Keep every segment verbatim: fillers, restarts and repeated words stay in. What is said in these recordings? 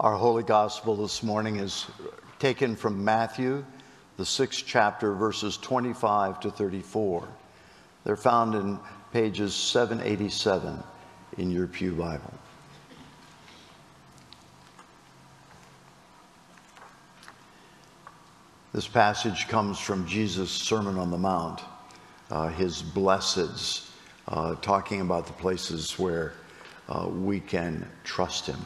Our Holy Gospel this morning is taken from Matthew, the sixth chapter, verses twenty-five to thirty-four. They're found in pages seven eighty-seven in your Pew Bible. This passage comes from Jesus' Sermon on the Mount, uh, his blesseds, uh, talking about the places where uh, we can trust him.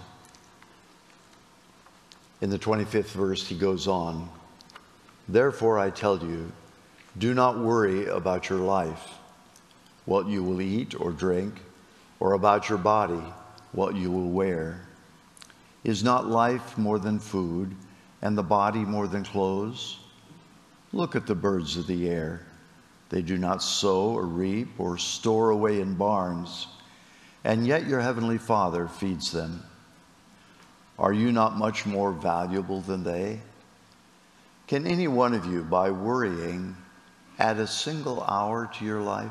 In the twenty-fifth verse, he goes on, "Therefore I tell you, do not worry about your life, what you will eat or drink, or about your body, what you will wear. Is not life more than food, and the body more than clothes? Look at the birds of the air. They do not sow or reap or store away in barns, and yet your heavenly Father feeds them. Are you not much more valuable than they? Can any one of you, by worrying, add a single hour to your life?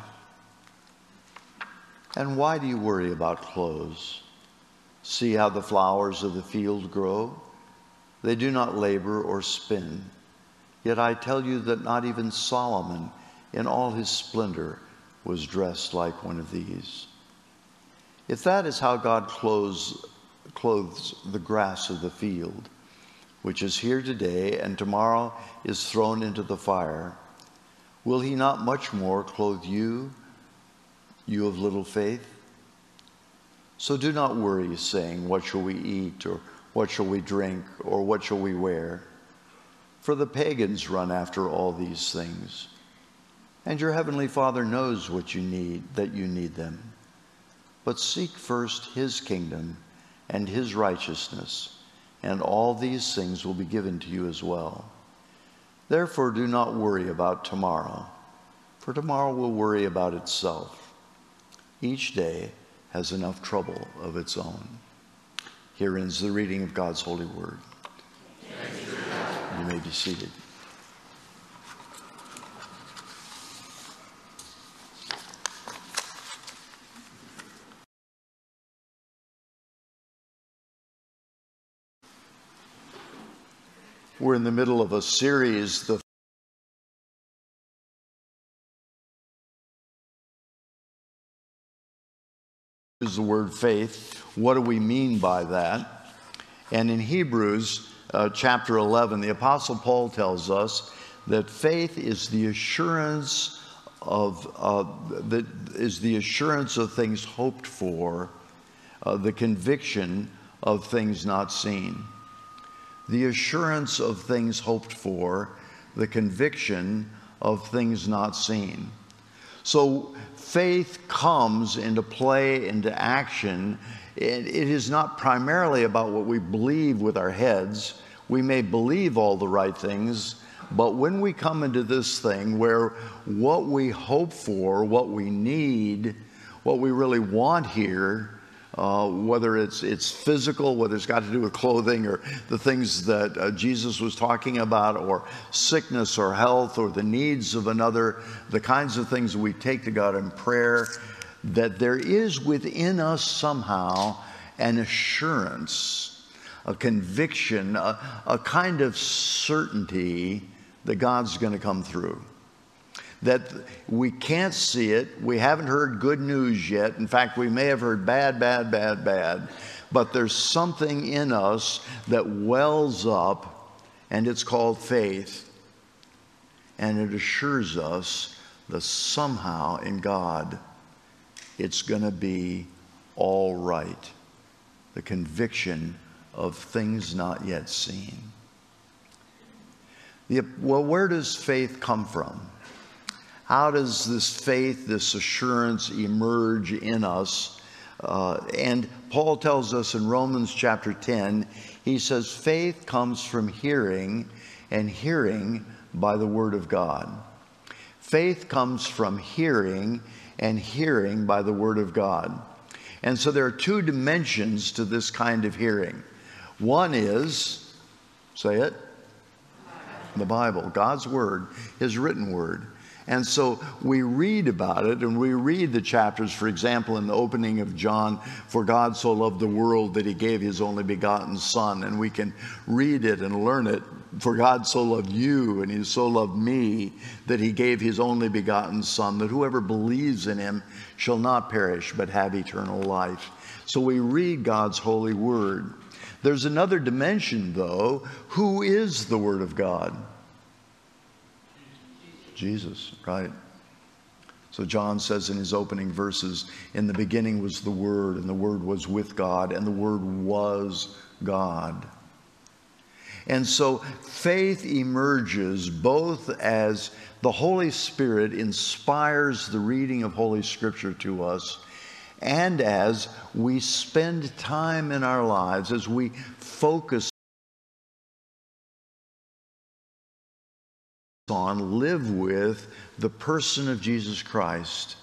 And why do you worry about clothes? See how the flowers of the field grow? They do not labor or spin. Yet I tell you that not even Solomon, in all his splendor, was dressed like one of these. If that is how God clothes clothes the grass of the field, which is here today and tomorrow is thrown into the fire, will he not much more clothe you, you of little faith? So do not worry, saying, what shall we eat, or what shall we drink, or what shall we wear? For the pagans run after all these things, and your heavenly Father knows what you need, that you need them. But seek first his kingdom and his righteousness, and all these things will be given to you as well. Therefore do not worry about tomorrow, for tomorrow will worry about itself. Each day has enough trouble of its own." Here ends the reading of God's holy word. You may be seated. We're in the middle of a series, the is the word faith. What do we mean by that? And in Hebrews uh, chapter eleven, the Apostle Paul tells us that faith is the assurance of uh, that is the assurance of things hoped for, uh, the conviction of things not seen. The assurance of things hoped for, the conviction of things not seen. So faith comes into play, into action. It, it is not primarily about what we believe with our heads. We may believe all the right things, but when we come into this thing where what we hope for, what we need, what we really want here, Uh, whether it's it's physical, whether it's got to do with clothing or the things that uh, Jesus was talking about, or sickness or health or the needs of another, the kinds of things we take to God in prayer, that there is within us somehow an assurance, a conviction, a, a kind of certainty that God's going to come through. That we can't see it. We haven't heard good news yet. In fact, we may have heard bad, bad, bad, bad. But there's something in us that wells up, and it's called faith. And it assures us that somehow in God, it's going to be all right. The conviction of things not yet seen. The, well, where does faith come from? How does this faith, this assurance emerge in us? Uh, and Paul tells us in Romans chapter ten, he says, faith comes from hearing, and hearing by the word of God. Faith comes from hearing, and hearing by the word of God. And so there are two dimensions to this kind of hearing. One is, say it, the Bible, God's word, his written word. And so we read about it, and we read the chapters, for example, in the opening of John, for God so loved the world that he gave his only begotten Son. And we can read it and learn it. For God so loved you, and he so loved me, that he gave his only begotten Son, that whoever believes in him shall not perish, but have eternal life. So we read God's holy word. There's another dimension, though. Who is the Word of God? Jesus, right? So John says in his opening verses, in the beginning was the Word, and the Word was with God, and the Word was God. And so faith emerges both as the Holy Spirit inspires the reading of Holy Scripture to us, and as we spend time in our lives, as we focus on, live with the person of Jesus Christ.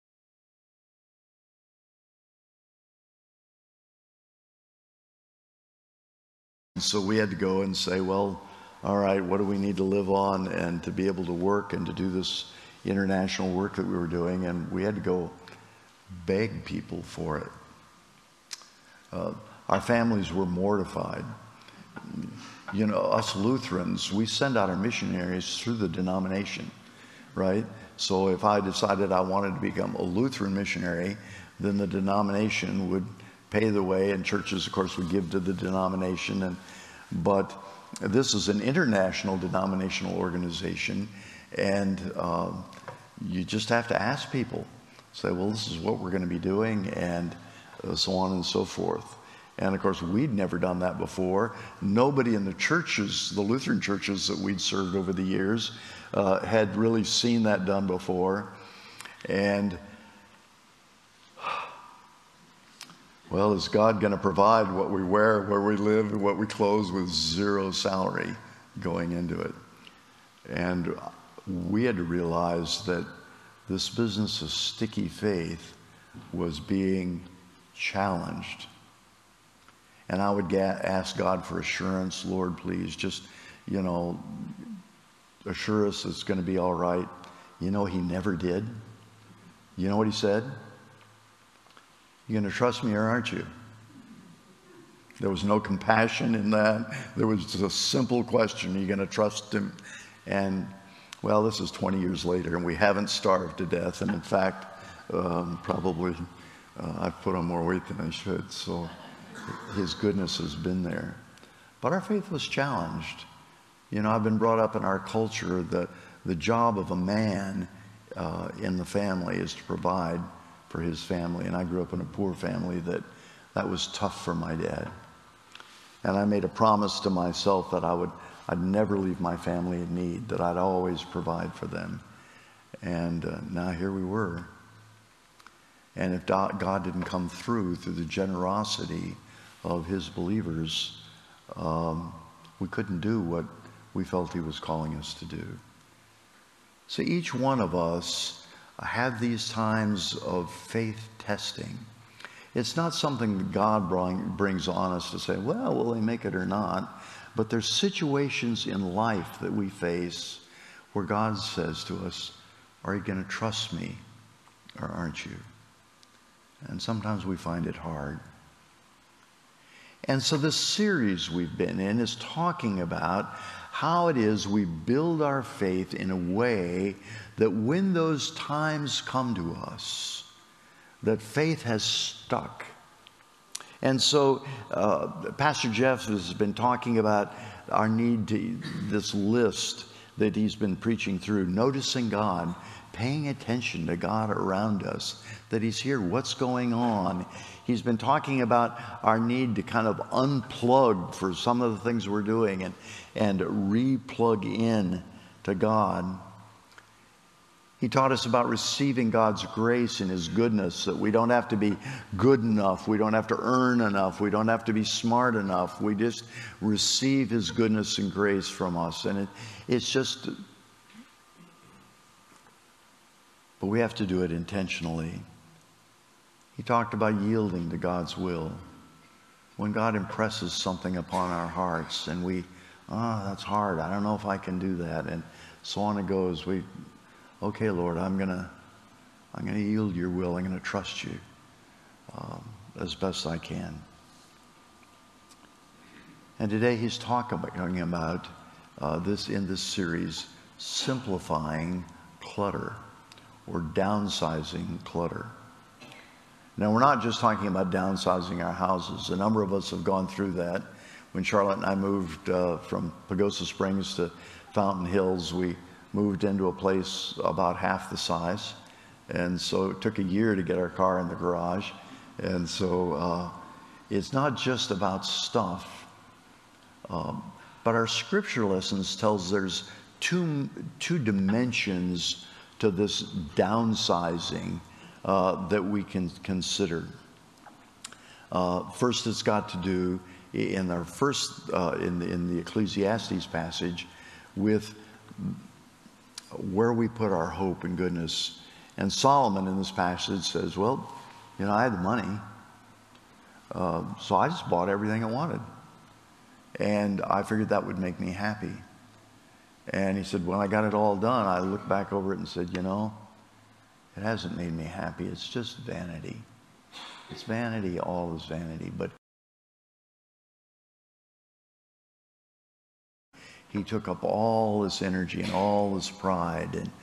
So we had to go and say, well, all right, what do we need to live on and to be able to work and to do this international work that we were doing? And we had to go beg people for it. Uh, our families were mortified. You know, us Lutherans, we send out our missionaries through the denomination, right? So if I decided I wanted to become a Lutheran missionary, then the denomination would pay the way, and churches, of course, would give to the denomination. And but this is an international denominational organization, and uh, you just have to ask people. Say, well, this is what we're going to be doing, and uh, so on and so forth. And of course, we'd never done that before. Nobody in the churches, the Lutheran churches that we'd served over the years, uh, had really seen that done before. And, well, is God going to provide what we wear, where we live, and what we clothe with zero salary going into it? And we had to realize that this business of sticky faith was being challenged. And I would ga- ask God for assurance. Lord, please just, you know, assure us it's going to be all right. You know, he never did. You know what he said? You're going to trust me or aren't you? There was no compassion in that. There was just a simple question. Are you going to trust him? And, well, this is twenty years later, and we haven't starved to death. And in fact, um, probably uh, I've put on more weight than I should. So his goodness has been there. But our faith was challenged. You know, I've been brought up in our culture that the job of a man uh, in the family is to provide for his family. And I grew up in a poor family that that was tough for my dad. And I made a promise to myself that I would, I'd never leave my family in need, that I'd always provide for them. And uh, now here we were. And if God didn't come through through the generosity of his believers, um, we couldn't do what we felt he was calling us to do. So each one of us have these times of faith testing. It's not something that God bring, brings on us to say, well, will they make it or not? But there's situations in life that we face where God says to us, are you going to trust me or aren't you? And sometimes we find it hard. And so this series we've been in is talking about how it is we build our faith in a way that when those times come to us, that faith has stuck. And so uh, Pastor Jeff has been talking about our need to, this list that he's been preaching through, noticing God, paying attention to God around us, that he's here, what's going on. He's been talking about our need to kind of unplug for some of the things we're doing and, and re-plug in to God. He taught us about receiving God's grace and his goodness, that we don't have to be good enough, we don't have to earn enough, we don't have to be smart enough. We just receive his goodness and grace from us. And it, it's just, but we have to do it intentionally. He talked about yielding to God's will. When God impresses something upon our hearts and we, oh, that's hard, I don't know if I can do that, and so on it goes. We, okay, Lord, I'm gonna, I'm gonna yield your will. I'm gonna trust you um, as best I can. And today he's talking about uh, this in this series, simplifying clutter or downsizing clutter. Now, we're not just talking about downsizing our houses. A number of us have gone through that. When Charlotte and I moved uh, from Pagosa Springs to Fountain Hills, we moved into a place about half the size. And so it took a year to get our car in the garage. And so uh, it's not just about stuff. Um, but our scripture lessons tells there's two, two dimensions to this downsizing uh, that we can consider. Uh, first, it's got to do in our first uh, in the, in the Ecclesiastes passage with where we put our hope and goodness. And Solomon in this passage says, "Well, you know, I had the money, uh, so I just bought everything I wanted." And I figured that would make me happy. And he said, when I got it all done, I looked back over it and said, you know, it hasn't made me happy. It's just vanity. It's vanity, all is vanity. But he took up all this energy and all this pride and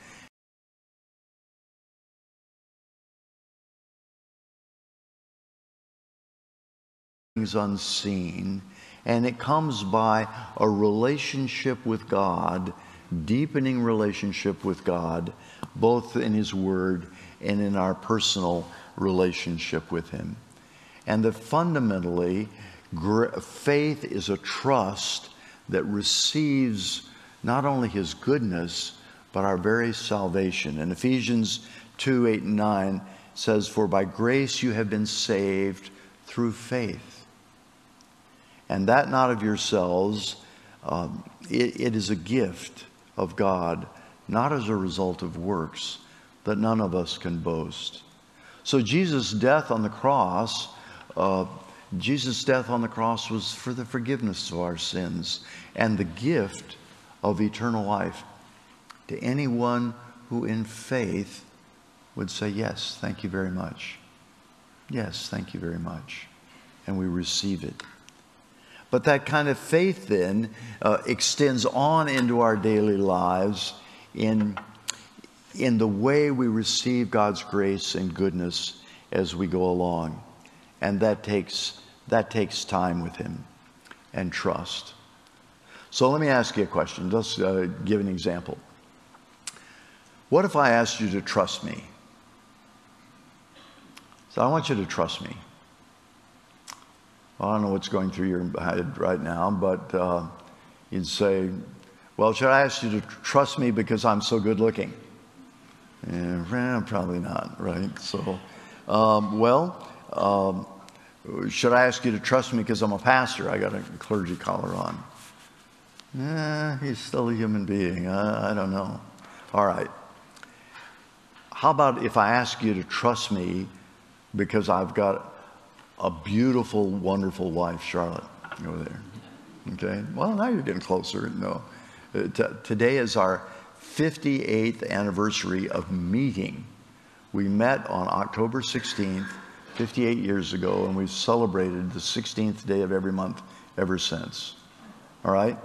things unseen. And it comes by a relationship with God, deepening relationship with God, both in His Word and in our personal relationship with Him. And that fundamentally, faith is a trust that receives not only His goodness, but our very salvation. And Ephesians two, eight, and nine says, "For by grace you have been saved through faith. And that not of yourselves, um, it, it is a gift of God, not as a result of works, that none of us can boast." So Jesus' death on the cross, uh, Jesus' death on the cross was for the forgiveness of our sins and the gift of eternal life to anyone who in faith would say, yes, thank you very much. Yes, thank you very much. And we receive it. But that kind of faith then uh, extends on into our daily lives in, in the way we receive God's grace and goodness as we go along. And that takes, that takes time with Him and trust. So let me ask you a question. Let's uh, give an example. What if I asked you to trust me? So I want you to trust me. I don't know what's going through your head right now, but uh, you'd say, well, should I ask you to trust me because I'm so good looking? Yeah, probably not, right? So, um, well, um, should I ask you to trust me because I'm a pastor? I got a clergy collar on. Eh, he's still a human being. I, I don't know. All right. How about if I ask you to trust me because I've got a beautiful, wonderful wife, Charlotte, over there. Okay? Well, now you're getting closer. No. Uh, t- today is our fifty-eighth anniversary of meeting. We met on October sixteenth, fifty-eight years ago, and we've celebrated the sixteenth day of every month ever since. All right?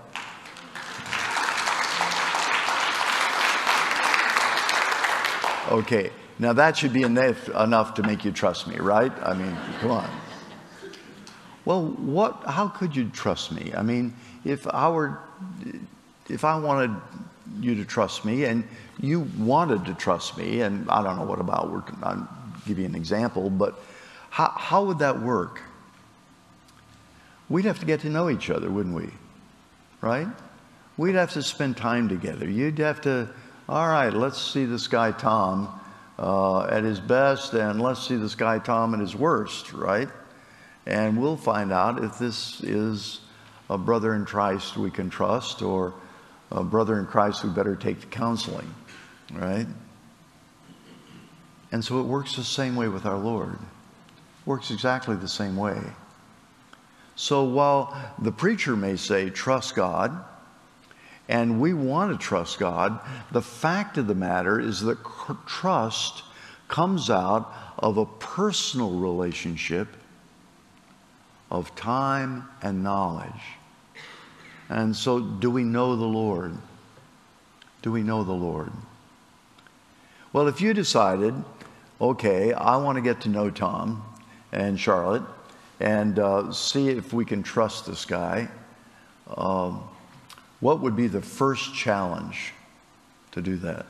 Okay. Now that should be enough, enough to make you trust me, right? I mean, come on. Well, what? How could you trust me? I mean, if I were, if I wanted you to trust me, and you wanted to trust me, and I don't know what about. We're, I'll give you an example, but how how would that work? We'd have to get to know each other, wouldn't we? Right? We'd have to spend time together. You'd have to. All right, let's see this guy Tom uh, at his best, and let's see this guy Tom at his worst, right? And we'll find out if this is a brother in Christ we can trust or a brother in Christ we better take to counseling, right? And so it works the same way with our Lord. It works exactly the same way. So while the preacher may say, trust God, And we want to trust God. The fact of the matter is that trust comes out of a personal relationship of time and knowledge. And so, do we know the Lord? Do we know the Lord? Well, if you decided, okay, I want to get to know Tom and Charlotte and uh, see if we can trust this guy, um, what would be the first challenge to do that?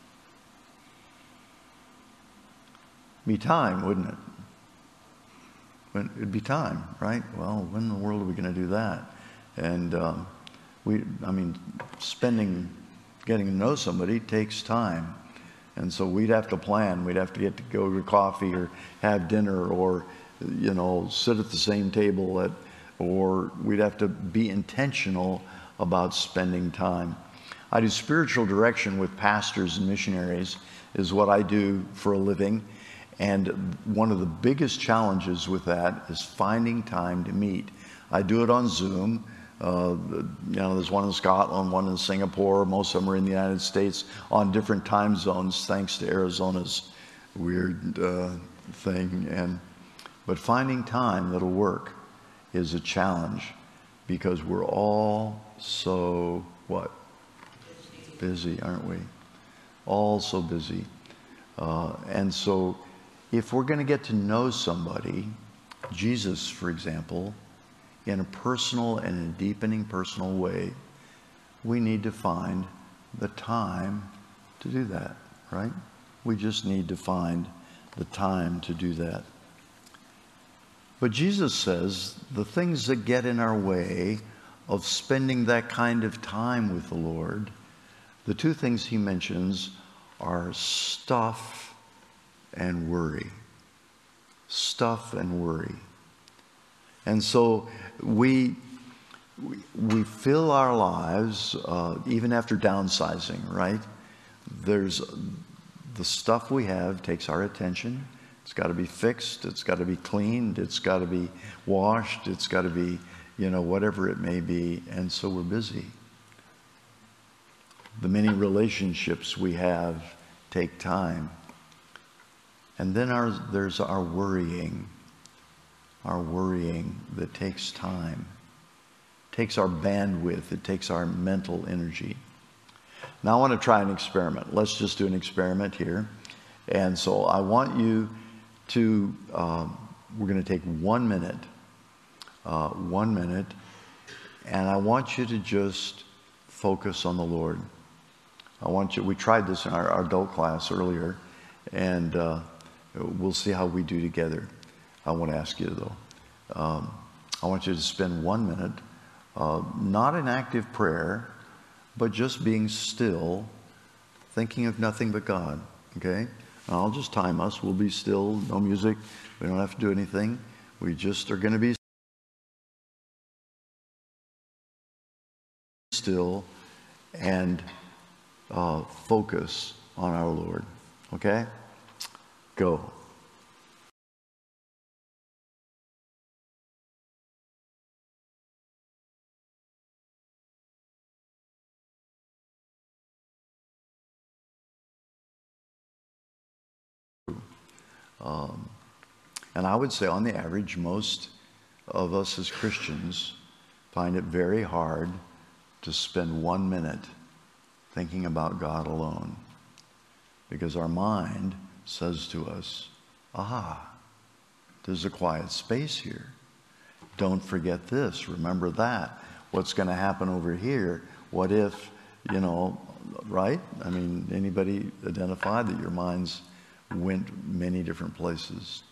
Be time, wouldn't it? When, it'd be time, right? Well, when in the world are we going to do that? And um, we, I mean, spending, getting to know somebody takes time. And so we'd have to plan. We'd have to get to go to coffee or have dinner or, you know, sit at the same table at, or we'd have to be intentional about spending time. I do spiritual direction with pastors and missionaries is what I do for a living. And one of the biggest challenges with that is finding time to meet. I do it on Zoom. Uh, you know, there's one in Scotland, one in Singapore. Most of them are in the United States on different time zones, thanks to Arizona's weird uh, thing. And but finding time that'll work is a challenge because we're all so what? Busy, aren't we? All so busy. Uh, and so if we're going to get to know somebody, Jesus, for example, in a personal and in a deepening personal way, we need to find the time to do that, right? We just need to find the time to do that. But Jesus says the things that get in our way of spending that kind of time with the Lord, the two things he mentions are stuff and worry. Stuff and worry. And so we, we, we fill our lives, uh, even after downsizing, right? There's the stuff we have takes our attention. It's got to be fixed. It's got to be cleaned. It's got to be washed. It's got to be, you know, whatever it may be. And so we're busy. The many relationships we have take time. And then our, there's our worrying. Our worrying that takes time. It takes our bandwidth. It takes our mental energy. Now I want to try an experiment. Let's just do an experiment here. And so I want you to, um, we're going to take one minute, uh, one minute, and I want you to just focus on the Lord. I want you, we tried this in our, our adult class earlier, and uh, we'll see how we do together. I want to ask you though, um, I want you to spend one minute, uh, not in active prayer, but just being still, thinking of nothing but God, okay? And I'll just time us. We'll be still, no music. We don't have to do anything. We just are going to be still and uh, focus on our Lord, okay? Go. Um, and I would say on the average, most of us as Christians find it very hard to spend one minute thinking about God alone. Because our mind says to us, ah, there's a quiet space here. Don't forget this, remember that. What's going to happen over here? What if, you know, right? I mean, anybody identify that your mind's went many different places.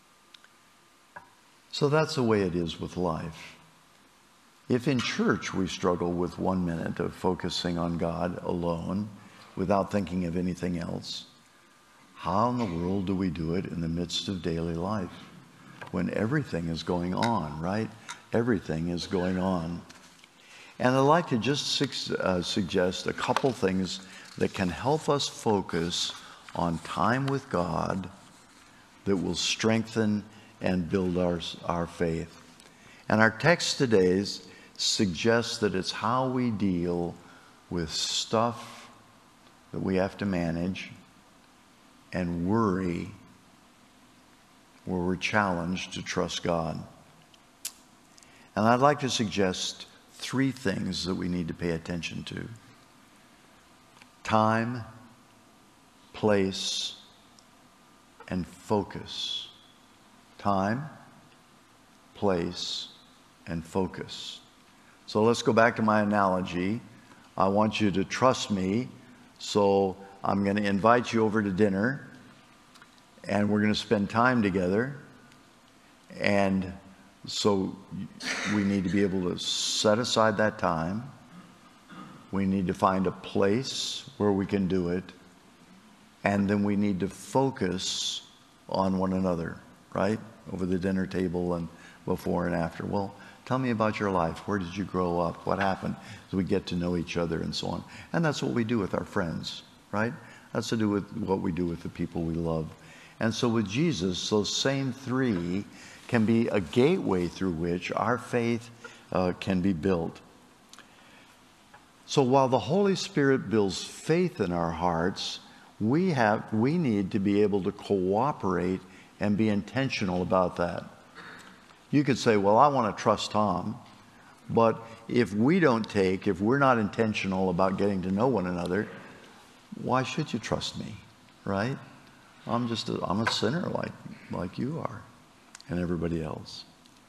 So that's the way it is with life. If in church we struggle with one minute of focusing on God alone without thinking of anything else, how in the world do we do it in the midst of daily life when everything is going on, right? Everything is going on. And I'd like to just su- uh, suggest a couple things that can help us focus on time with God that will strengthen and build our, our faith. And our text today suggests that it's how we deal with stuff that we have to manage and worry where we're challenged to trust God. And I'd like to suggest three things that we need to pay attention to: time, place, and focus. Time, place, and focus. So let's go back to my analogy. I want you to trust me, so I'm going to invite you over to dinner, and we're going to spend time together. And so we need to be able to set aside that time. We need to find a place where we can do it. And then we need to focus on one another, right? Over the dinner table and before and after. Well, tell me about your life. Where did you grow up? What happened? As we get to know each other and so on. And that's what we do with our friends, right? That's to do with what we do with the people we love. And so with Jesus, those same three can be a gateway through which our faith uh, can be built. So while the Holy Spirit builds faith in our hearts, we have we need to be able to cooperate and be intentional about that. You could say, well, I want to trust Tom, but if we don't take, if we're not intentional about getting to know one another, why should you trust me, right? I'm just a, I'm a sinner like like you are and everybody else.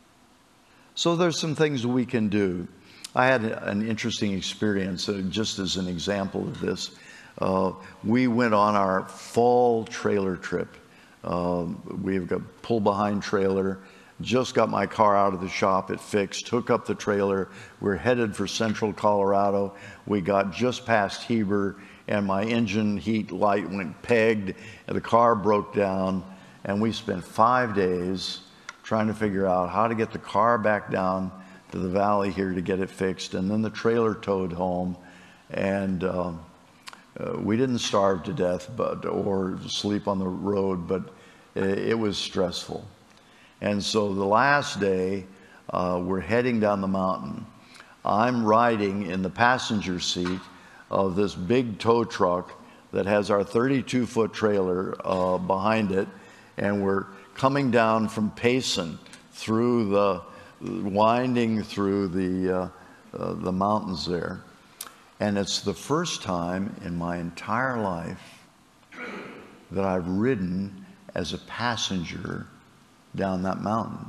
So there's some things we can do. I had an interesting experience, uh, just as an example of this. Uh, we went on our fall trailer trip. Uh, we've got pull-behind trailer. Just got my car out of the shop, it fixed, hook up the trailer. We're headed for central Colorado. We got just past Heber, and my engine heat light went pegged, and the car broke down, and we spent five days trying to figure out how to get the car back down to the valley here to get it fixed, and then the trailer towed home, and uh, uh, we didn't starve to death but or sleep on the road, but it, it was stressful. And so the last day, uh, we're heading down the mountain. I'm riding in the passenger seat of this big tow truck that has our thirty-two foot trailer uh, behind it, and we're coming down from Payson through the, winding through the, uh, uh, the mountains there. And it's the first time in my entire life that I've ridden as a passenger down that mountain.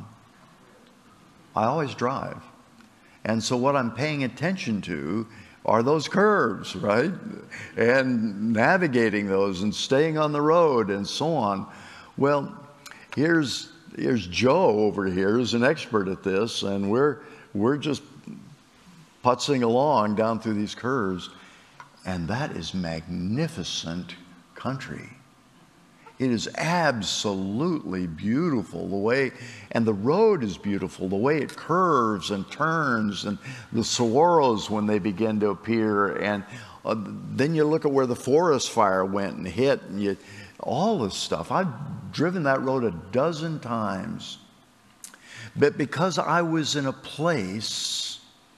I always drive. And so what I'm paying attention to are those curves, right? And navigating those and staying on the road and so on. Well, here's here's Joe over here who's an expert at this, and we're we're just putzing along down through these curves, and that is magnificent country. It is absolutely beautiful, the way, and the road is beautiful, the way it curves and turns, and the saguaros when they begin to appear, and uh, then you look at where the forest fire went and hit, and you, all this stuff. I've driven that road a dozen times, but because I was in a place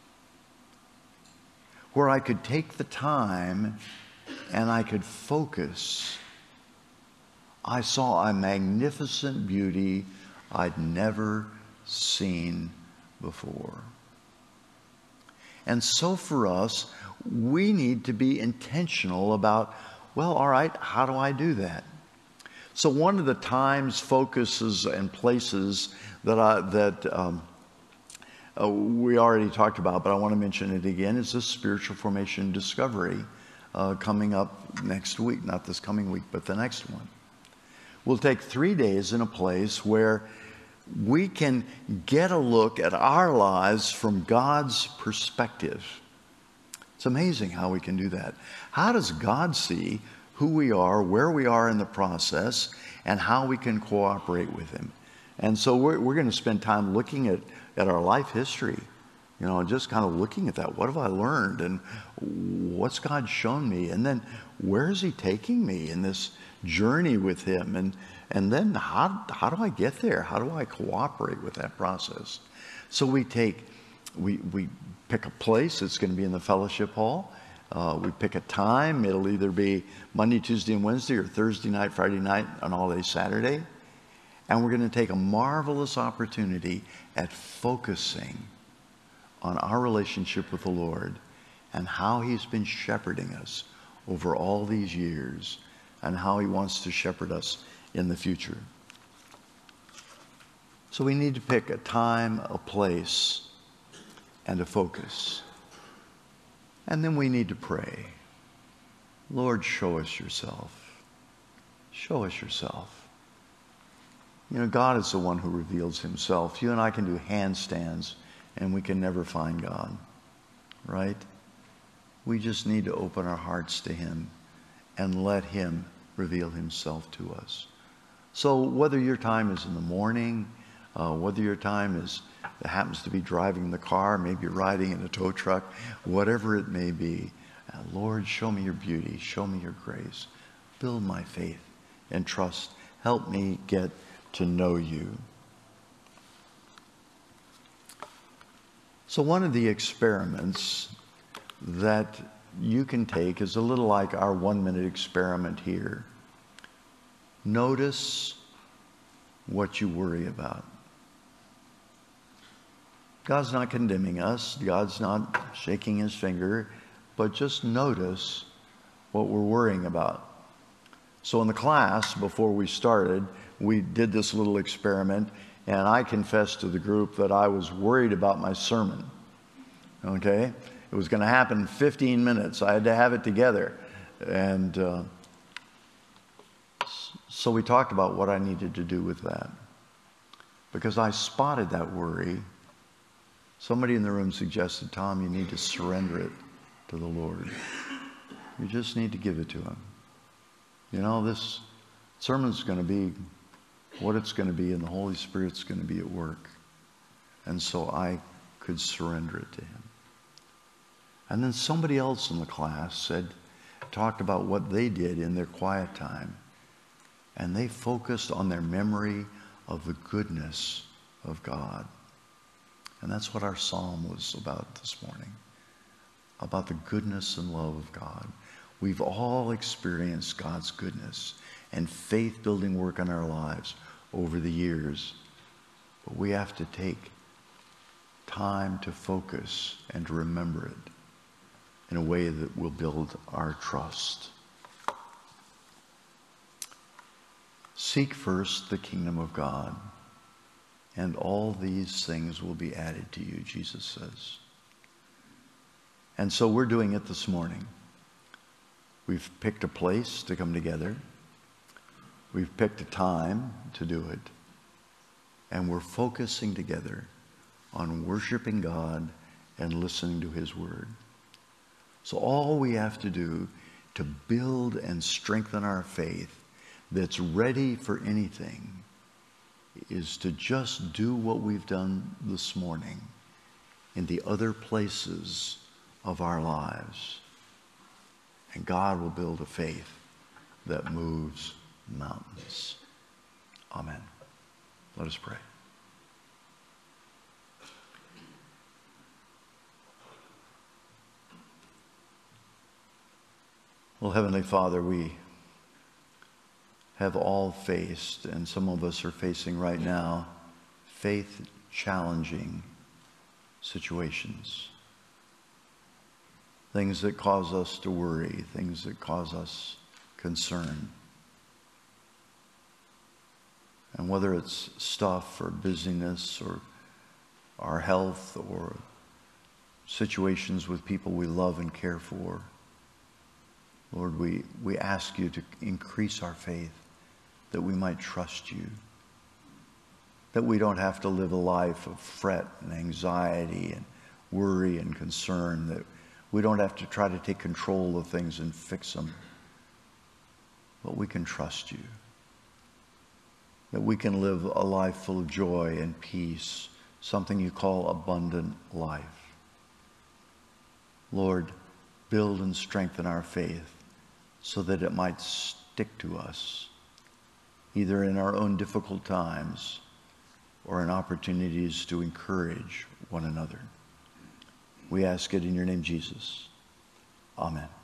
where I could take the time and I could focus, I saw a magnificent beauty I'd never seen before. And so for us, we need to be intentional about, well, all right, how do I do that? So one of the times, focuses, and places that I, that um, uh, we already talked about, but I want to mention it again, is this spiritual formation discovery uh, coming up next week. Not this coming week, but the next one. We'll take three days in a place where we can get a look at our lives from God's perspective. It's amazing how we can do that. How does God see who we are, where we are in the process, and how we can cooperate with Him? And so we're, we're going to spend time looking at, at our life history, you know, just kind of looking at that. What have I learned, and what's God shown me? And then where is He taking me in this journey with Him? And and then how how do I get there? How do I cooperate with that process? So we take, we we pick a place. It's going to be in the fellowship hall. Uh, we pick a time. It'll either be Monday, Tuesday, and Wednesday, or Thursday night, Friday night, and all day Saturday. And we're going to take a marvelous opportunity at focusing on our relationship with the Lord and how He's been shepherding us over all these years and how He wants to shepherd us in the future. So we need to pick a time, a place, and a focus. And then we need to pray. Lord, show us yourself. Show us yourself. You know, God is the one who reveals Himself. You and I can do handstands and we can never find God, right? We just need to open our hearts to Him and let Him reveal Himself to us. So whether your time is in the morning, uh, whether your time is happens to be driving the car, maybe riding in a tow truck, whatever it may be, uh, Lord, show me your beauty, show me your grace, build my faith and trust. Help me get to know you. So one of the experiments that you can take is a little like our one-minute experiment here. Notice what you worry about. God's not condemning us. God's not shaking His finger, but just notice what we're worrying about. So in the class, before we started, we did this little experiment, and I confessed to the group that I was worried about my sermon. Okay? It was going to happen in fifteen minutes. I had to have it together. And uh, so we talked about what I needed to do with that. Because I spotted that worry. Somebody in the room suggested, Tom, you need to surrender it to the Lord. You just need to give it to Him. You know, this sermon's going to be what it's going to be, and the Holy Spirit's going to be at work. And so I could surrender it to Him. And then somebody else in the class said, talked about what they did in their quiet time. And they focused on their memory of the goodness of God. And that's what our psalm was about this morning. About the goodness and love of God. We've all experienced God's goodness and faith-building work in our lives over the years. But we have to take time to focus and to remember it in a way that will build our trust. Seek first the kingdom of God, and all these things will be added to you, Jesus says. And so we're doing it this morning. We've picked a place to come together. We've picked a time to do it. And we're focusing together on worshiping God and listening to His word. So all we have to do to build and strengthen our faith that's ready for anything is to just do what we've done this morning in the other places of our lives. And God will build a faith that moves mountains. Amen. Let us pray. Well, Heavenly Father, we have all faced, and some of us are facing right now, faith-challenging situations. Things that cause us to worry, things that cause us concern. And whether it's stuff or busyness or our health or situations with people we love and care for, Lord, we, we ask you to increase our faith that we might trust you, that we don't have to live a life of fret and anxiety and worry and concern, that we don't have to try to take control of things and fix them, but we can trust you, that we can live a life full of joy and peace, something you call abundant life. Lord, build and strengthen our faith so that it might stick to us, either in our own difficult times or in opportunities to encourage one another. We ask it in your name, Jesus. Amen.